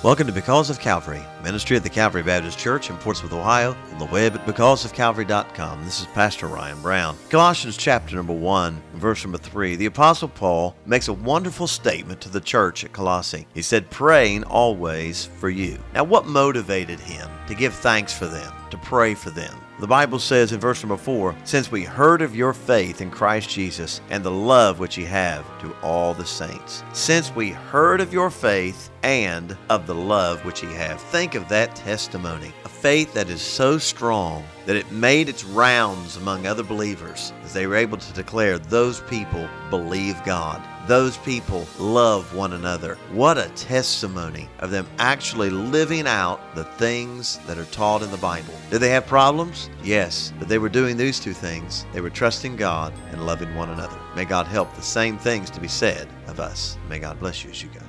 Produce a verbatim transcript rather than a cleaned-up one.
Welcome to Because of Calvary, ministry of the Calvary Baptist Church in Portsmouth, Ohio, on the web at because of calvary dot com. This is Pastor Ryan Brown. Colossians chapter number one, verse number three. The Apostle Paul makes a wonderful statement to the church at Colossae. He said, praying always for you. Now, what motivated him to give thanks for them, to pray for them? The Bible says in verse number four, since we heard of your faith in Christ Jesus and the love which ye have to all the saints. Since we heard of your faith and of the love which ye have. Think of that testimony. A faith that is so strong that it made its rounds among other believers as they were able to declare those people believe God. Those people love one another. What a testimony of them actually living out the things that are taught in the Bible. Did they have problems? Yes, but they were doing these two things. They were trusting God and loving one another. May God help the same things to be said of us. May God bless you as you go.